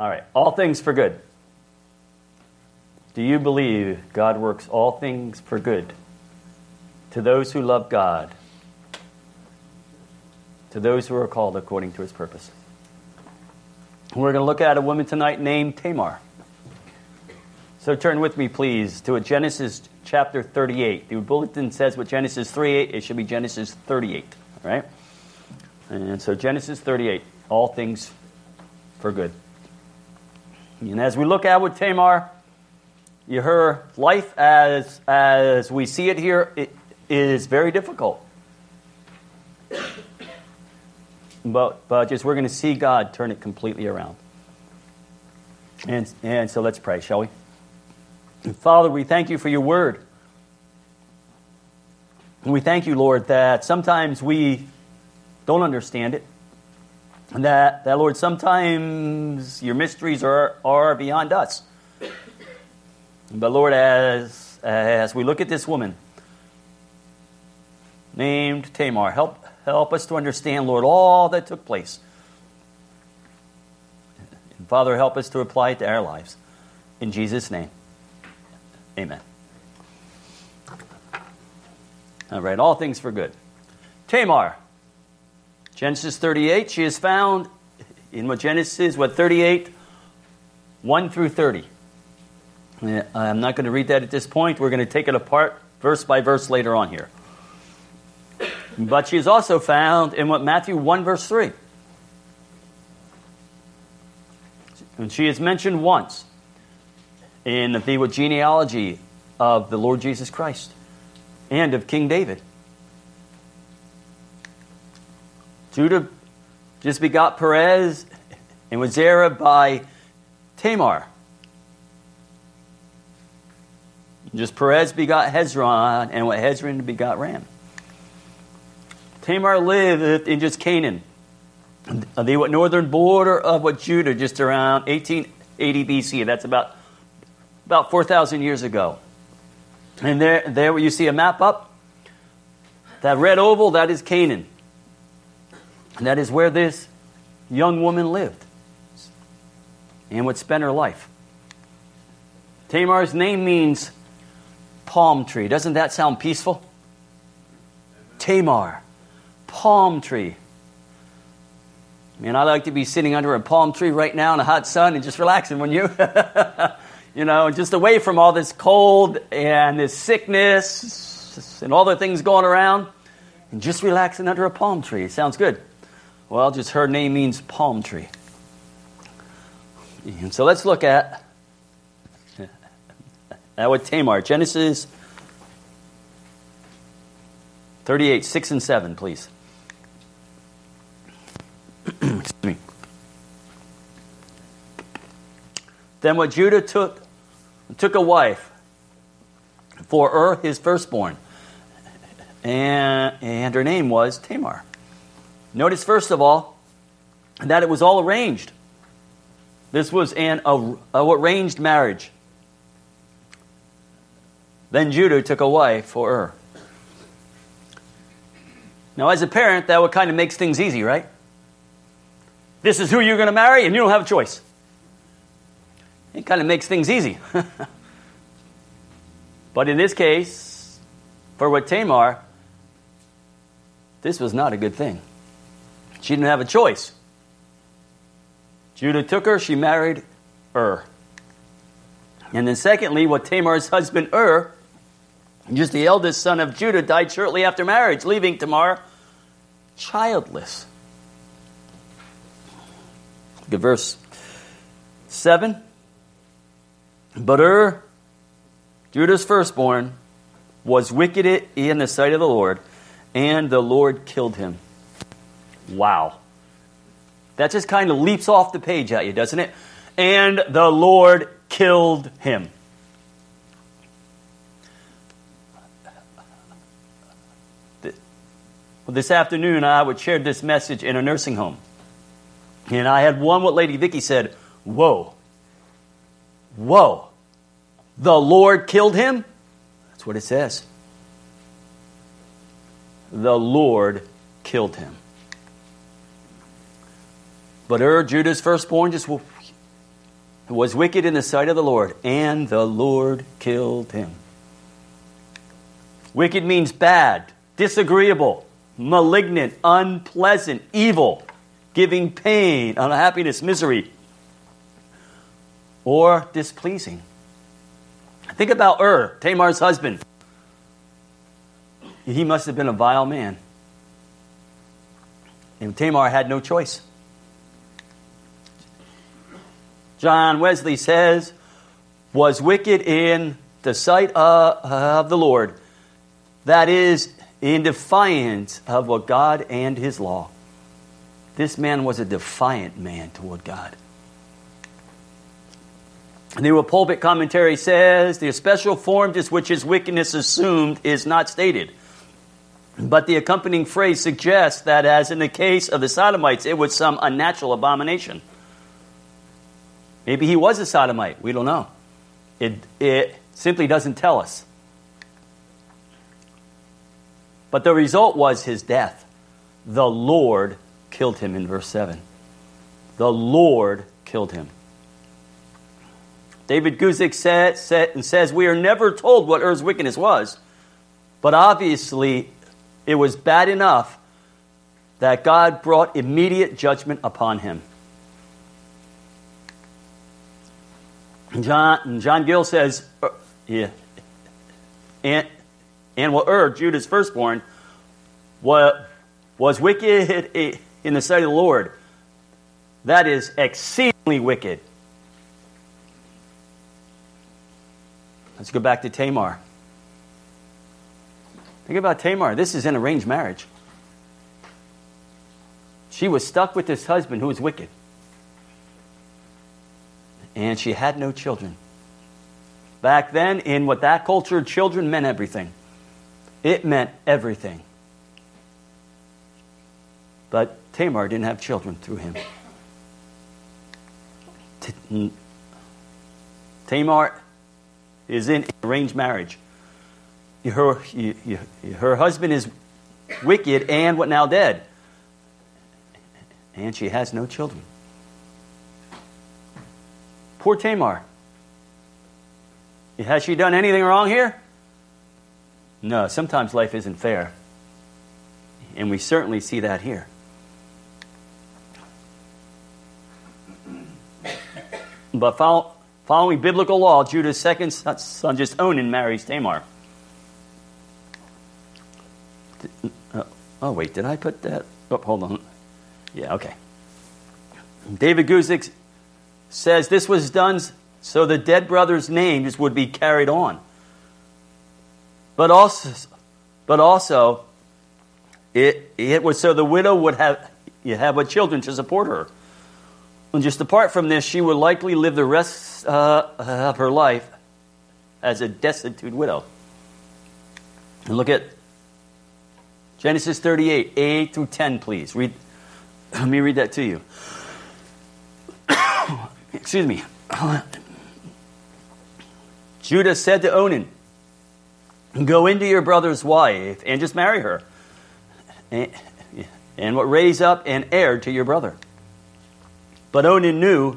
All right. All things for good. Do you believe God works all things for good to those who love God, to those who are called according to his purpose? We're going to look at a woman tonight named Tamar. So turn with me, please, to Genesis chapter 38. The bulletin says what Genesis 3:8, it should be Genesis 38, all right? And so Genesis 38, all things for good. And as we look at with Tamar, her life as we see it here, it is very difficult. But just we're going to see God turn it completely around. And so let's pray, shall we? Father, we thank you for your word. And we thank you, Lord, that sometimes we don't understand it. And that Lord, sometimes your mysteries are beyond us. But Lord, as we look at this woman named Tamar, help us to understand, Lord, all that took place. And Father, help us to apply it to our lives. In Jesus' name. Amen. All right, all things for good. Tamar, Genesis 38, she is found in Genesis 38, 1 through 30. I'm not going to read that at this point. We're going to take it apart verse by verse later on here. But she is also found in Matthew 1 verse 3. And she is mentioned once in the genealogy of the Lord Jesus Christ and of King David. Judah just begot Perez and was Zerah by Tamar. Just Perez begot Hezron, and Hezron begot Ram. Tamar lived in just Canaan, the northern border of Judah, just around 1880 BC. That's about 4,000 years ago. And there you see a map up. That red oval, that is Canaan. And that is where this young woman lived and would spend her life. Tamar's name means palm tree. Doesn't that sound peaceful? Tamar, palm tree. Man, I like to be sitting under a palm tree right now in the hot sun and just relaxing, wouldn't you? You know, just away from all this cold and this sickness and all the things going around, and just relaxing under a palm tree. It sounds good. Well, just her name means palm tree. And so let's look at with Tamar. Genesis 38, 6 and 7, please. Excuse me. Then Judah took a wife for his firstborn, and her name was Tamar. Notice first of all that it was all arranged. This was an arranged marriage. Then Judah took a wife for Now, as a parent, that would kind of makes things easy, right? This is who you're going to marry, and you don't have a choice. It kind of makes things easy. But in this case, for Tamar, this was not a good thing. She didn't have a choice. Judah took her, she married And then secondly, Tamar's husband just the eldest son of Judah, died shortly after marriage, leaving Tamar childless. Look at verse 7. But Judah's firstborn, was wicked in the sight of the Lord, and the Lord killed him. Wow. That just kind of leaps off the page at you, doesn't it? And the Lord killed him. This afternoon, I would share this message in a nursing home. And I had one what Lady Vicky said, whoa, the Lord killed him? That's what it says. The Lord killed him. But Judah's firstborn, just was wicked in the sight of the Lord, and the Lord killed him. Wicked means bad, disagreeable, malignant, unpleasant, evil, giving pain, unhappiness, misery, or displeasing. Think about Tamar's husband. He must have been a vile man. And Tamar had no choice. John Wesley says, was wicked in the sight of the Lord. That is, in defiance of what God and his law. This man was a defiant man toward God. The New Pulpit Commentary says, the special form to which his wickedness assumed is not stated. But the accompanying phrase suggests that, as in the case of the Sodomites, it was some unnatural abomination. Maybe he was a sodomite. We don't know. It simply doesn't tell us. But the result was his death. The Lord killed him in verse 7. The Lord killed him. David Guzik says, we are never told what Er's wickedness was, but obviously it was bad enough that God brought immediate judgment upon him. John Gill says, and Judah's firstborn, was wicked in the sight of the Lord. That is exceedingly wicked. Let's go back to Tamar. Think about Tamar. This is an arranged marriage. She was stuck with this husband who was wicked. And she had no children. Back then, in what that culture, children meant everything. It meant everything. But Tamar didn't have children through him. Tamar is in arranged marriage. Her husband is wicked and what now dead. And she has no children. Poor Tamar. Has she done anything wrong here? No, sometimes life isn't fair. And we certainly see that here. But following biblical law, Judah's second son, just Onan, marries Tamar. Oh, wait, did I put that? Oh, hold on. Yeah, okay. David Guzik says this was done so the dead brother's names would be carried on. But also, it was so the widow would have what children to support her. And just apart from this, she would likely live the rest of her life as a destitute widow. And look at Genesis 38, 8 through 10, please. Let me read that to you. Excuse me. Judah said to Onan, go into your brother's wife and just marry her. And what raise up an heir to your brother. But Onan knew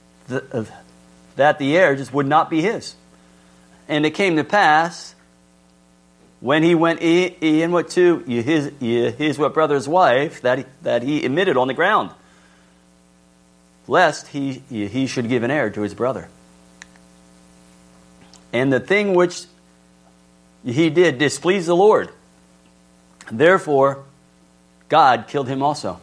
that the heir just would not be his. And it came to pass, when he went in what to his what brother's wife, that he admitted on the ground, lest he should give an heir to his brother. And the thing which he did displeased the Lord. Therefore, God killed him also.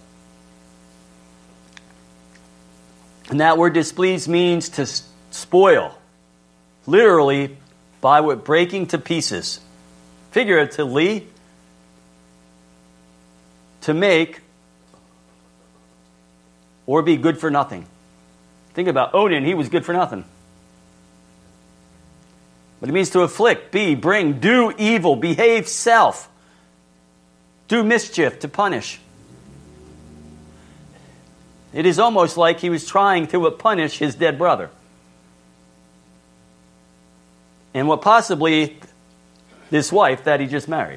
And that word displeased means to spoil. Literally, by what breaking to pieces. Figuratively, to make or be good for nothing. Think about Onan, he was good for nothing. But it means to afflict, bring, do evil, behave self, do mischief, to punish. It is almost like he was trying to punish his dead brother. And what possibly this wife that he just married.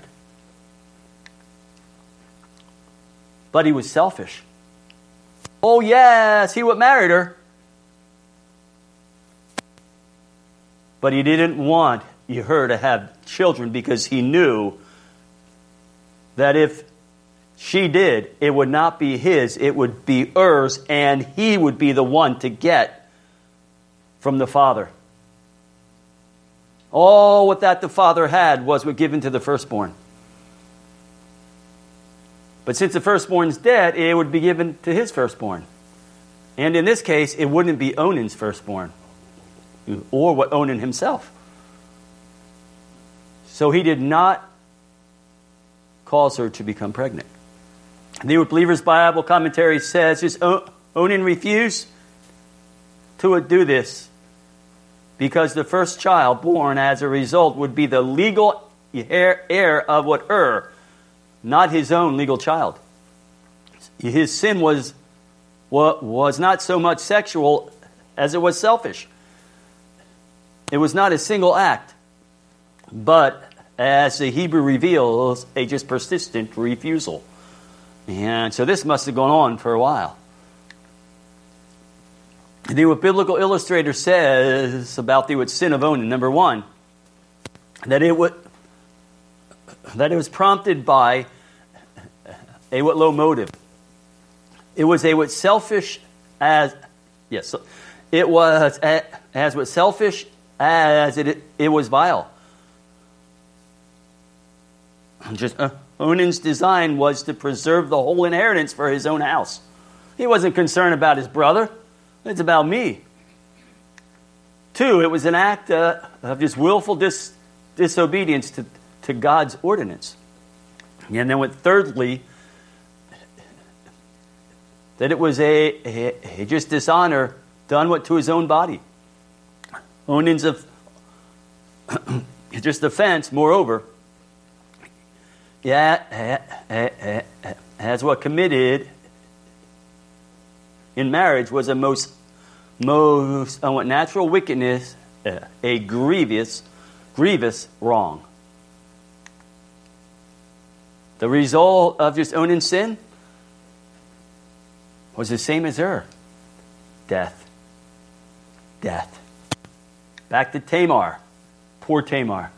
But he was selfish. Oh yes, he would married her. But he didn't want her to have children because he knew that if she did, it would not be his, it would be Er's, and he would be the one to get from the father. All what that the father had was what given to the firstborn. But since the firstborn's dead, it would be given to his firstborn. And in this case, it wouldn't be Onan's firstborn, or what Onan himself. So he did not cause her to become pregnant. The Believer's Bible Commentary says, just Onan refused to do this because the first child born as a result would be the legal heir of what not his own legal child. His sin was not so much sexual as it was selfish. It was not a single act, but as the Hebrew reveals, a just persistent refusal. And so this must have gone on for a while. The Biblical Illustrator says about the sin of Onan, number one, that it was prompted by a low motive. It was a selfish as it was as what selfish as it was vile. Just Onan's design was to preserve the whole inheritance for his own house. He wasn't concerned about his brother. It's about me. Two, it was an act of just willful disobedience to God's ordinance. And then thirdly, that it was a just dishonor done to his own body. Onan's just offense, moreover, as what committed in marriage was a most natural wickedness, a grievous wrong. The result of just Onan's sin was the same as death. Back to Tamar. Poor Tamar.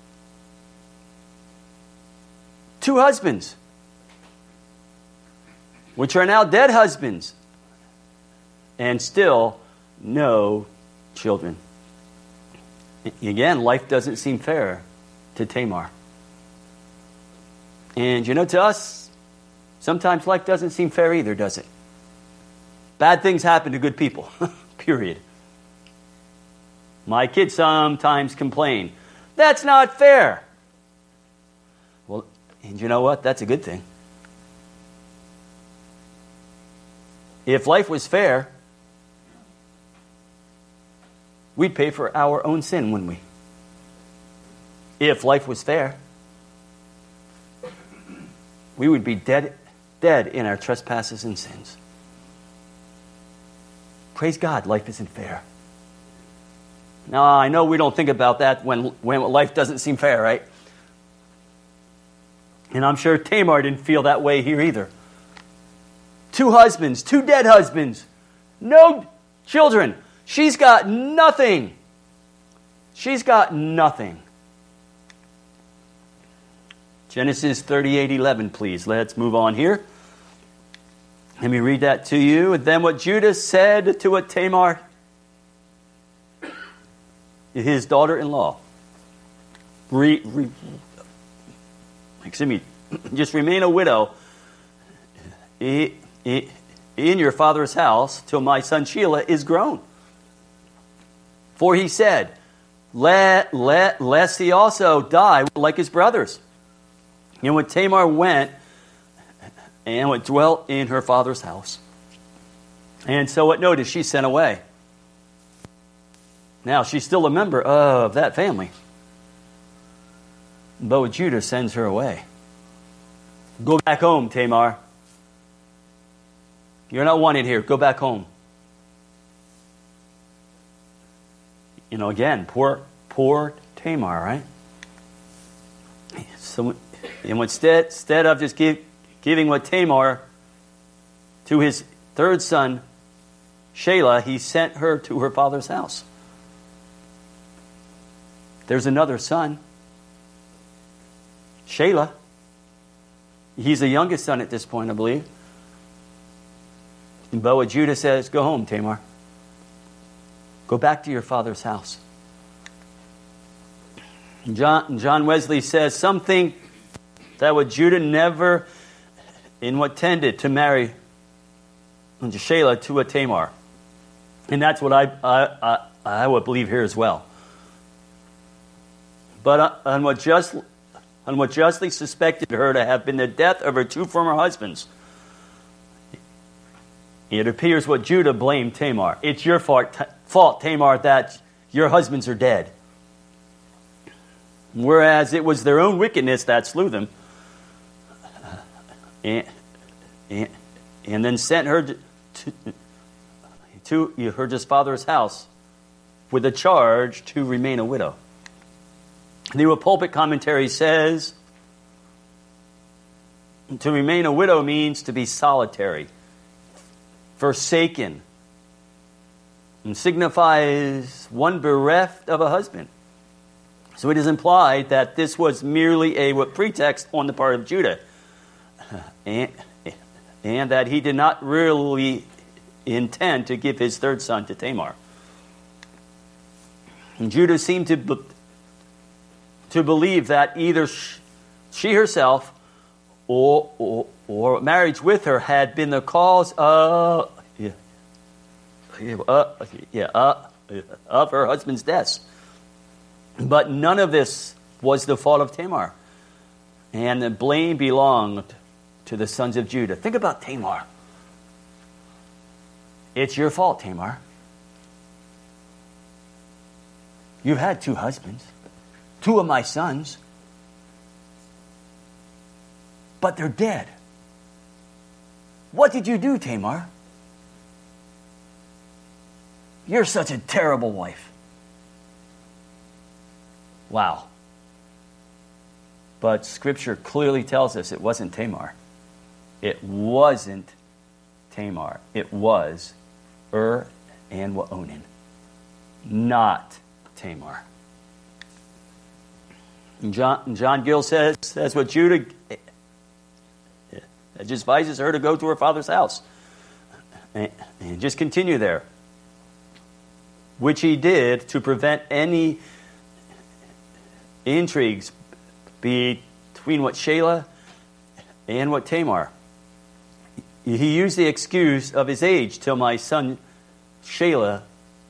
2 husbands, which are now dead husbands, and still no children. Again, life doesn't seem fair to Tamar. And to us, sometimes life doesn't seem fair either, does it? Bad things happen to good people, period. My kids sometimes complain, that's not fair. Well, and you know what? That's a good thing. If life was fair, we'd pay for our own sin, wouldn't we? If life was fair, we would be dead in our trespasses and sins. Praise God, life isn't fair. Now, I know we don't think about that when life doesn't seem fair, right? And I'm sure Tamar didn't feel that way here either. 2 husbands, 2 dead husbands, no children. She's got nothing. Genesis 38:11, please. Let's move on here. Let me read that to you. And then what Judah said to what Tamar, his daughter-in-law, just remain a widow in your father's house till my son Shelah is grown. For he said, lest he also die like his brothers. And when Tamar went and dwelt in her father's house. And so what notice she's sent away. Now she's still a member of that family. But Judah sends her away. Go back home, Tamar. You're not wanted here. Go back home. Again, poor Tamar, right? So, and instead of just giving what Tamar to his 3rd son, Shelah, he sent her to her father's house. there's another son, Shelah. He's the youngest son at this point, I believe. But what Judah says, go home, Tamar. Go back to your father's house. John Wesley says, some think that what Judah never in what tended to marry Shelah to a Tamar. And that's what I would believe here as well. But on what justly suspected her to have been the death of her two former husbands, it appears what Judah blamed Tamar. It's your fault, Tamar, that your husbands are dead. Whereas it was their own wickedness that slew them. And then sent her to her father's house with a charge to remain a widow. The New Pulpit Commentary says, to remain a widow means to be solitary, forsaken, and signifies one bereft of a husband. So it is implied that this was merely a pretext on the part of Judah, and that he did not really intend to give his third son to Tamar. And Judah seemed to believe that either she herself or marriage with her had been the cause of her husband's death. But none of this was the fault of Tamar. And the blame belonged to the sons of Judah. Think about Tamar. It's your fault, Tamar. You've had two husbands, two of my sons, but they're dead. What did you do, Tamar? You're such a terrible wife. Wow. But Scripture clearly tells us it wasn't Tamar. It wasn't Tamar. It was and Onan, not Tamar. And John Gill says that's what Judah just advises her to go to her father's house and just continue there, which he did to prevent any intrigues between what Shelah and what Tamar. He used the excuse of his age till my son Shelah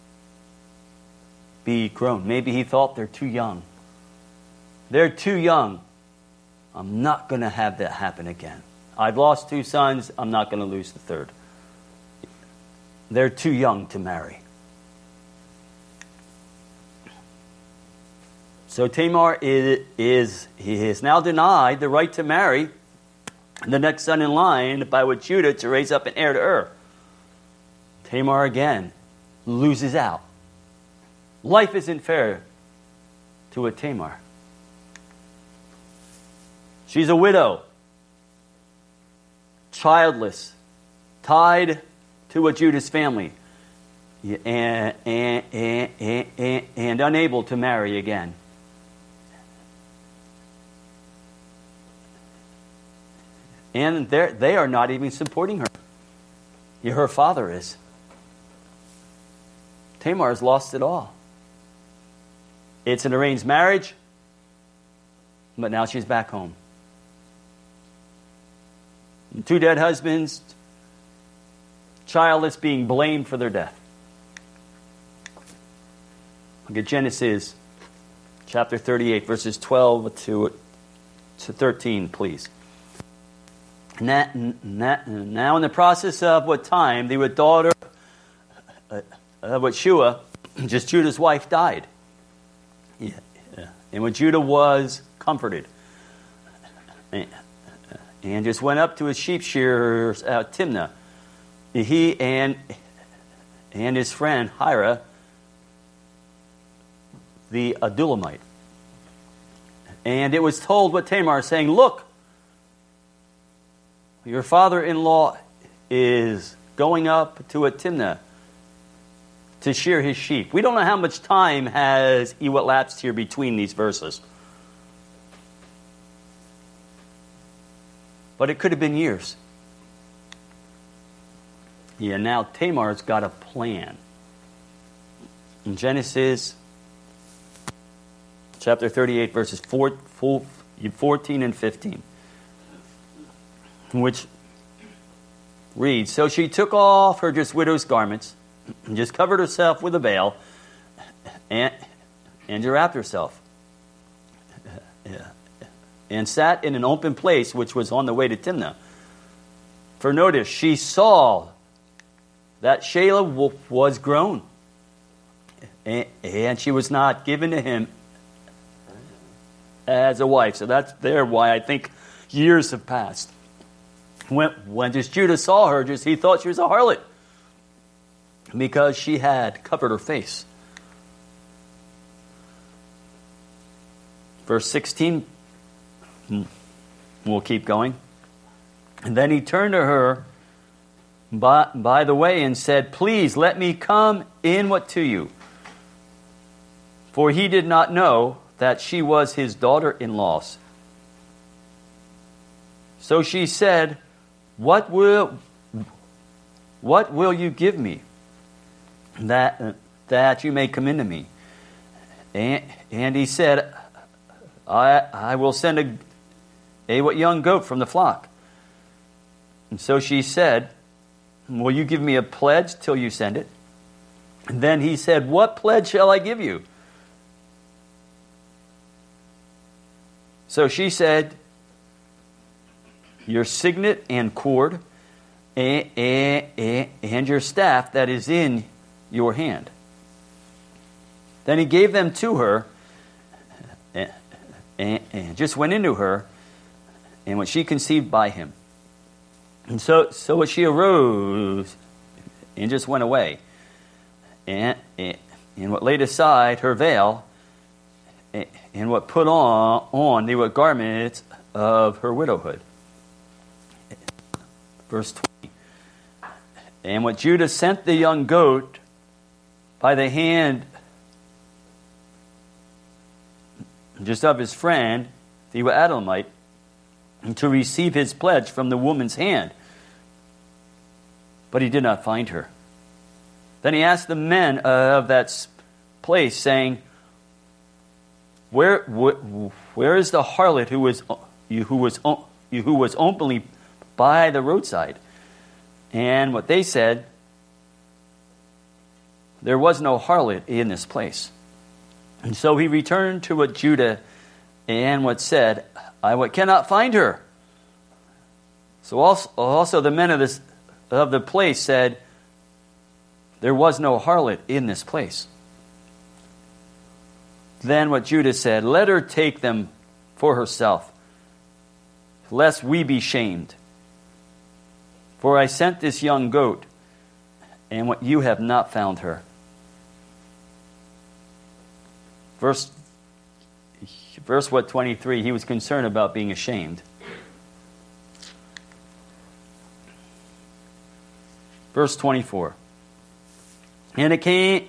be grown. Maybe he thought they're too young. They're too young. I'm not going to have that happen again. I've lost two sons. I'm not going to lose the third. They're too young to marry. So Tamar he is now denied the right to marry the next son in line by what Judah to raise up an heir to her. Tamar again loses out. Life isn't fair to a Tamar. She's a widow, childless, tied to a Judah's family, and unable to marry again. And they are not even supporting her. Her father is. Tamar has lost it all. It's an arranged marriage, but now she's back home. And two dead husbands, childless, being blamed for their death. Look at Genesis chapter 38, verses 12 to 13, please. Now in the process of what time, the daughter of Shua, just Judah's wife, died. Yeah. And when Judah was comforted, and just went up to his sheep shearers at Timnah, he and his friend Hira, the Adullamite. And it was told what Tamar, saying, "Look, your father-in-law is going up to a Timnah to shear his sheep. We don't know how much time has elapsed here between these verses. But it could have been years. Yeah, now Tamar's got a plan. In Genesis chapter 38, verses 14 and 15, which reads, "So she took off her just widow's garments, and just covered herself with a veil, and wrapped herself, and sat in an open place which was on the way to Timnah. For notice, she saw that Shelah was grown, and she was not given to him as a wife." So that's there why I think years have passed. When just Judah saw her, he thought she was a harlot because she had covered her face. Verse 16, we'll keep going. "And then he turned to her by the way and said, 'Please let me come in to you.' For he did not know that she was his daughter-in-law. So she said, 'What will you give me that you may come into me?' And he said, 'I will send a young goat from the flock.' And so she said, 'Will you give me a pledge till you send it?' And then he said, 'What pledge shall I give you?' So she said, 'Your signet and cord, and your staff that is in your hand.' Then he gave them to her, and just went into her, and when she conceived by him. And so she arose and just went away, and what laid aside her veil, and what put on the garments of her widowhood." Verse 20. "And what Judah sent the young goat by the hand just of his friend, the Adullamite, to receive his pledge from the woman's hand. But he did not find her. Then he asked the men of that place, saying, Where is the harlot who was openly by the roadside?' And what they said, 'There was no harlot in this place.' And so he returned to what Judah and what said, 'I cannot find her.' So also the men of the place said, 'There was no harlot in this place.' Then what Judah said, 'Let her take them for herself, lest we be shamed. For I sent this young goat, and what you have not found her.'" Verse 23, he was concerned about being ashamed. Verse 24. "And it came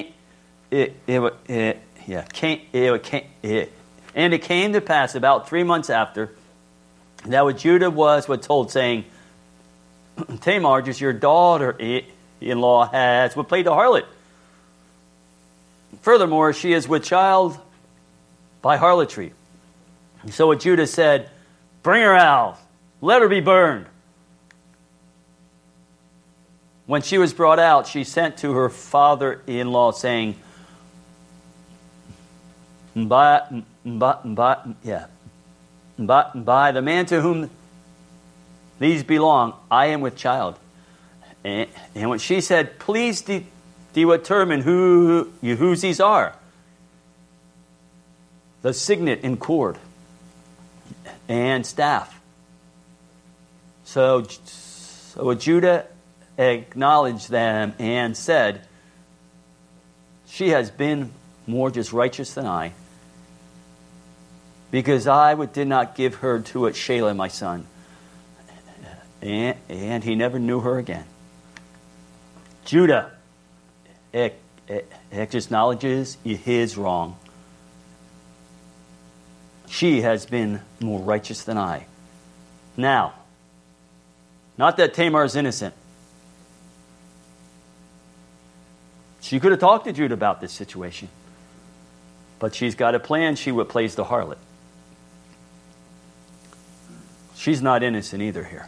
to pass about 3 months after that what Judah was told, saying, 'Tamar, just your daughter-in-law, has played the harlot. Furthermore, she is with child by harlotry.' So what Judah said, 'Bring her out, let her be burned.' When she was brought out, she sent to her father-in-law, saying, 'By the man to whom these belong, I am with child.' And when she said, 'Please determine whose these are,' the signet and cord and staff. So Judah acknowledged them and said, 'She has been more just righteous than I, because I did not give her to Shelah my son.' And he never knew her again." Judah just acknowledges his wrong. She has been more righteous than I. Now, not that Tamar is innocent. She could have talked to Judah about this situation. But she's got a plan. She plays the harlot. She's not innocent either here.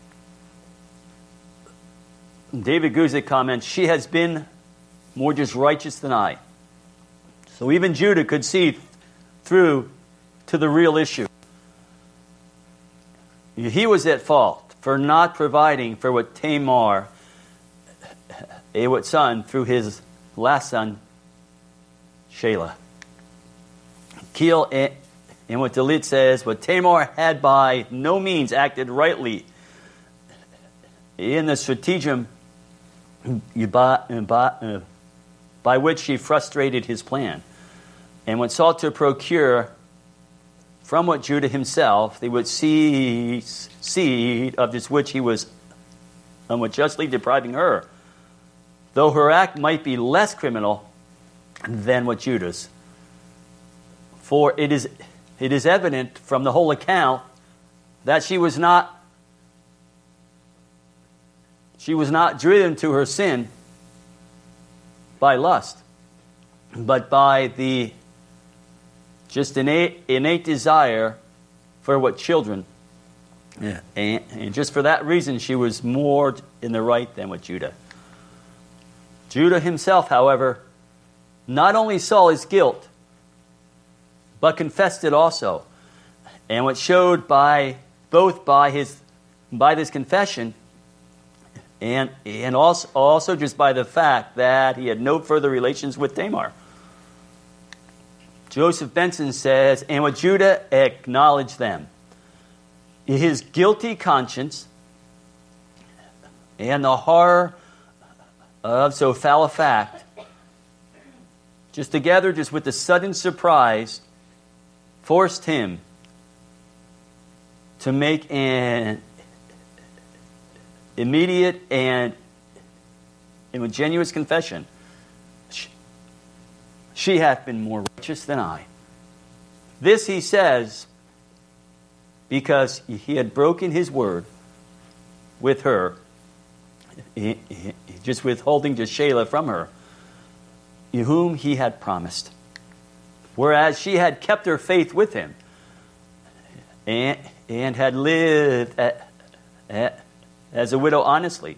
David Guzik comments, she has been more just righteous than I. So even Judah could see through to the real issue. He was at fault for not providing for what Tamar, Awat's son, through his last son, Shelah. Keel and what Dalit says, but Tamar had by no means acted rightly in the stratagem by which she frustrated his plan, and when sought to procure from what Judah himself they would seize seed of this which he was unjustly depriving her, though her act might be less criminal than what Judah's. For it is evident from the whole account that she was not driven to her sin by lust, but by the just innate desire for what children. Yeah. And just for that reason, she was more in the right than with Judah. Judah himself, however, not only saw his guilt, but confessed it also. And what showed by this confession and also just by the fact that he had no further relations with Tamar. Joseph Benson says, and what Judah acknowledged them, his guilty conscience and the horror of so foul a fact, just together, just with the sudden surprise, forced him to make an immediate and genuine confession. She hath been more righteous than I. This he says because he had broken his word with her, just withholding just Shelah from her, whom he had promised. Whereas she had kept her faith with him and had lived as a widow honestly.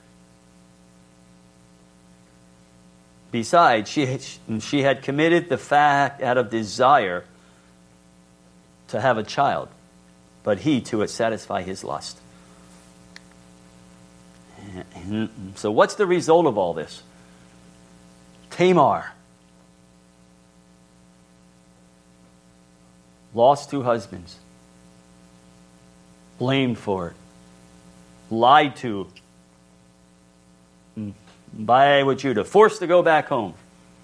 Besides, she had committed the fact out of desire to have a child, but he to satisfy his lust. So what's the result of all this? Tamar lost 2 husbands, blamed for it, lied to by Judah, forced to go back home.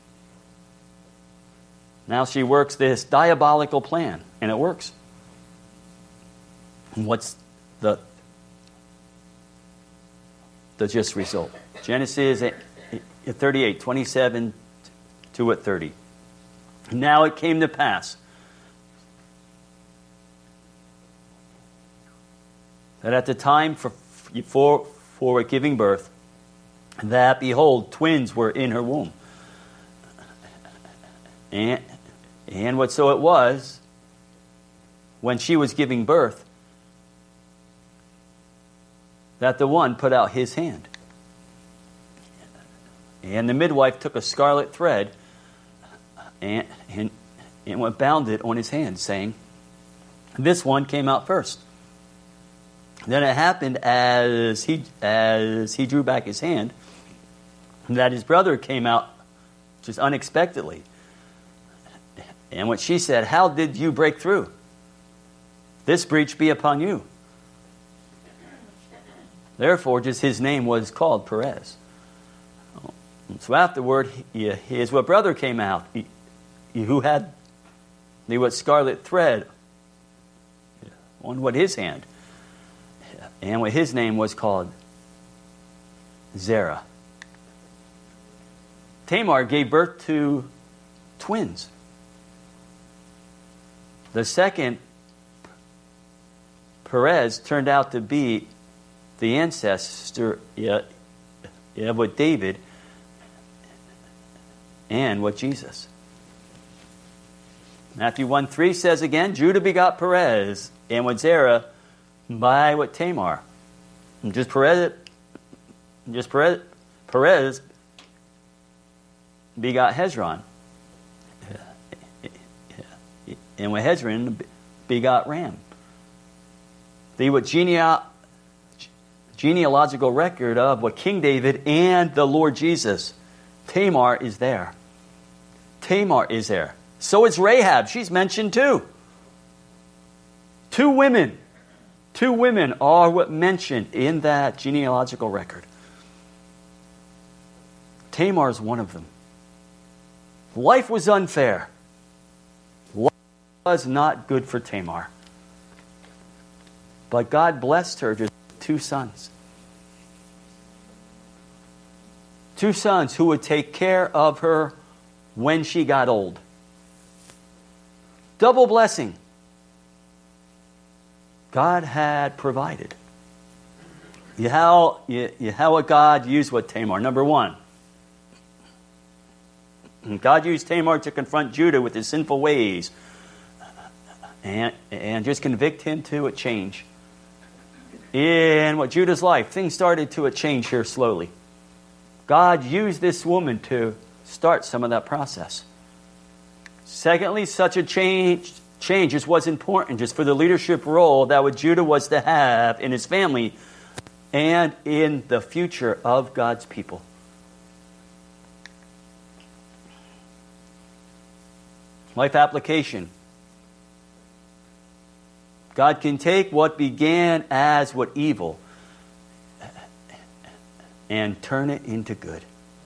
Now she works this diabolical plan, and it works. And what's the just result? Genesis 38, 27 to 30. Now it came to pass that at the time for giving birth, that, behold, twins were in her womb. And what so it was, when she was giving birth, that the one put out his hand. And the midwife took a scarlet thread and went bound it on his hand, saying, this one came out first. Then it happened as he drew back his hand, that his brother came out just unexpectedly. And what she said, how did you break through? This breach be upon you. Therefore, just his name was called Perez. So afterward, his brother came out, who had the scarlet thread on his hand. And what his name was called Zerah. Tamar gave birth to twins. The second, Perez, turned out to be the ancestor with David and with Jesus. Matthew 1:3 says again, Judah begot Perez, and with Zerah by with Tamar. And Perez begot Hezron. And with Hezron begot Ram. The what genealogical record of what King David and the Lord Jesus. Tamar is there. Tamar is there. So is Rahab. She's mentioned too. Two women are what mentioned in that genealogical record. Tamar is one of them. Life was unfair. Life was not good for Tamar. But God blessed her with two sons. Two sons who would take care of her when she got old. Double blessing. God had provided. How God used what Tamar. Number one, God used Tamar to confront Judah with his sinful ways and just convict him to a change. In what Judah's life, things started to change here slowly. God used this woman to start some of that process. Secondly, such a change was important just for the leadership role that what Judah was to have in his family and in the future of God's people. Life application. God can take what began as what evil and turn it into good.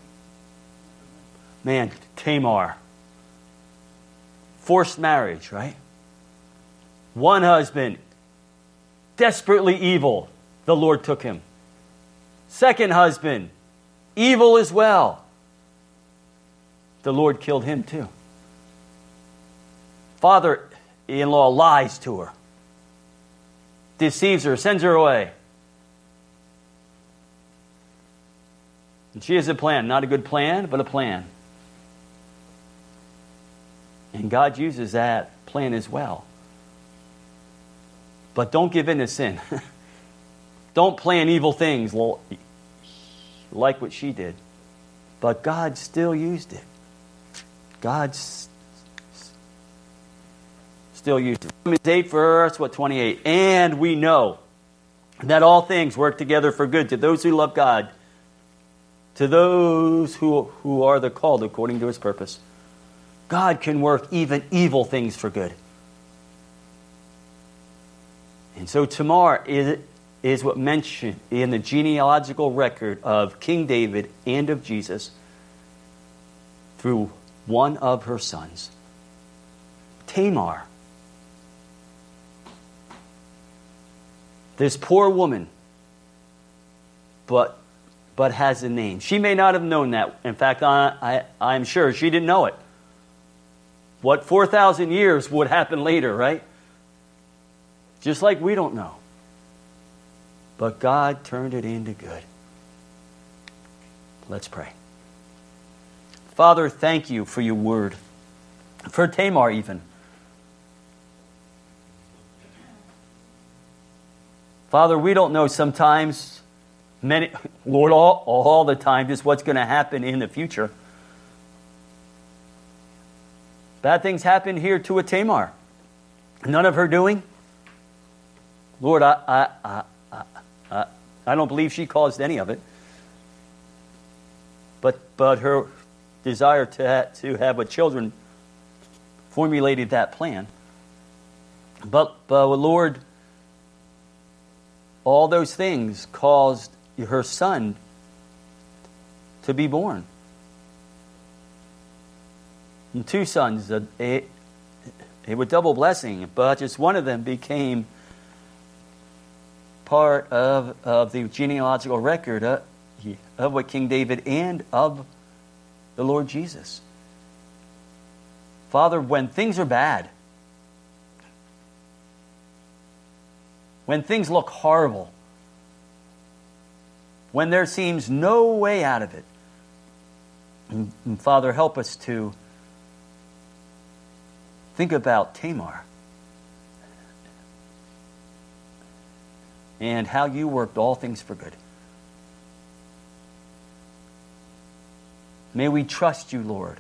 Man, Tamar. Forced marriage, right? One husband, desperately evil, the Lord took him. Second husband, evil as well. The Lord killed him too. Father-in-law lies to her. Deceives her, sends her away. And she has a plan. Not a good plan, but a plan. And God uses that plan as well. But don't give in to sin. Don't plan evil things like what she did. But God still used it. God still used it. Romans 8 verse 28. And we know that all things work together for good to those who love God, to those who are the called according to his purpose. God can work even evil things for good. And so Tamar is what mentioned in the genealogical record of King David and of Jesus through one of her sons. Tamar. This poor woman, but has a name. She may not have known that. In fact, I'm sure she didn't know it. What 4,000 years would happen later, right? Just like we don't know. But God turned it into good. Let's pray. Father, thank you for your word. For Tamar even. Father, we don't know sometimes, Lord, all the time, just what's going to happen in the future. Bad things happened here to a Tamar. None of her doing. Lord, I don't believe she caused any of it. But her desire to have with children formulated that plan. But Lord, all those things caused her son to be born. And two sons, a with double blessing, but just one of them became part of the genealogical record of what King David and of the Lord Jesus. Father, when things are bad, when things look horrible, when there seems no way out of it, and Father, help us to think about Tamar and how you worked all things for good. May we trust you, Lord,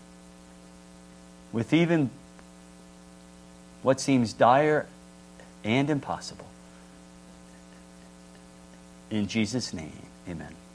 with even what seems dire and impossible. In Jesus' name, amen.